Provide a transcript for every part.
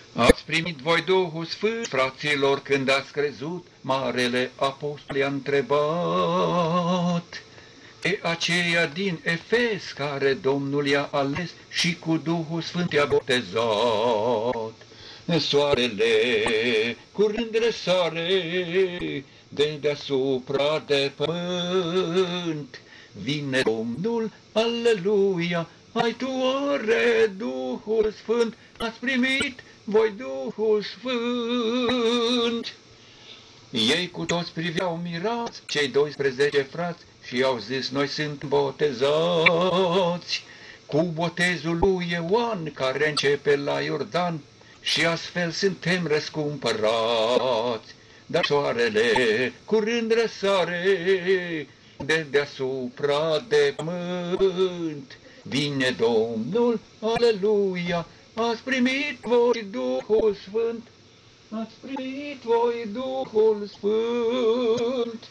Ați primit voi Duhul Sfânt, fraților, când ați crezut, Marele Apostol i-a întrebat. E aceea din Efes care Domnul i-a ales și cu Duhul Sfânt i-a botezat. Soarele curând răsare de deasupra de pământ. Vine Domnul, aleluia, ai tu oare Duhul Sfânt, ați primit voi Duhul Sfânt. Ei cu toți priveau mirați, cei 12 frați, și i-au zis, noi suntem botezați cu botezul lui Ioan, care începe la Iordan, și astfel suntem răscumpărați. Dar soarele curând răsare de deasupra de pământ. Vine Domnul, aleluia, ați primit voi Duhul Sfânt, ați primit voi Duhul Sfânt.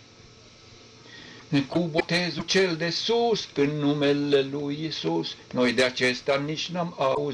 Cu botezul cel de sus, în numele lui Iisus, noi de acesta nici n-am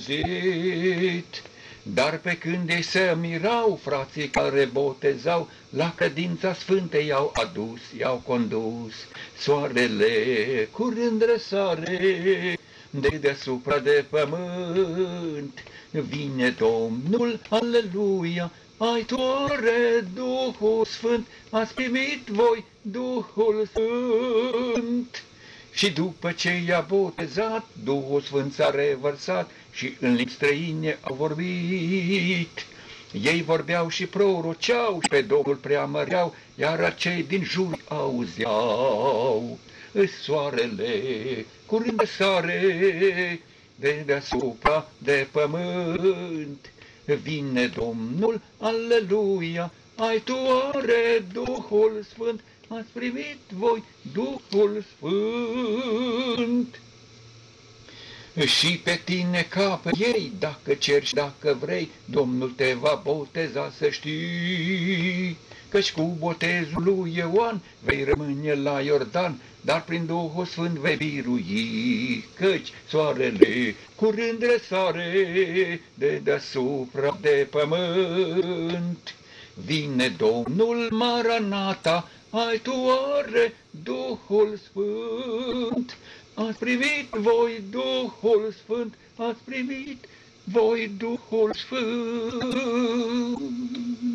auzit. Dar pe când ei se mirau, frații care botezau, la credința sfântă i-au adus, i-au condus. Soarele curând răsare de deasupra de pământ. Vine Domnul, aleluia, ai tu oare Duhul Sfânt, ați primit voi Duhul Sfânt. Și după ce i-a botezat, Duhul Sfânt s-a revărsat și în limbi străine au vorbit. Ei vorbeau și proroceau și pe Domnul preamăreau, iar cei din jur auzeau. Soarele curând răsare de deasupra de pământ. Vine Domnul, aleluia, ai tu oare Duhul Sfânt, ați primit voi Duhul Sfânt. Și pe tine ca pe ei, dacă ceri și dacă vrei, Domnul te va boteza, să știi. Căci cu botezul lui Ioan vei rămâne la Iordan, dar prin Duhul Sfânt vei birui. Căci soarele curând răsare de deasupra de pământ. Vine Domnul, Maranata, ai tu oare Duhul Sfânt. Ați primit voi Duhul Sfânt, ați primit voi Duhul Sfânt.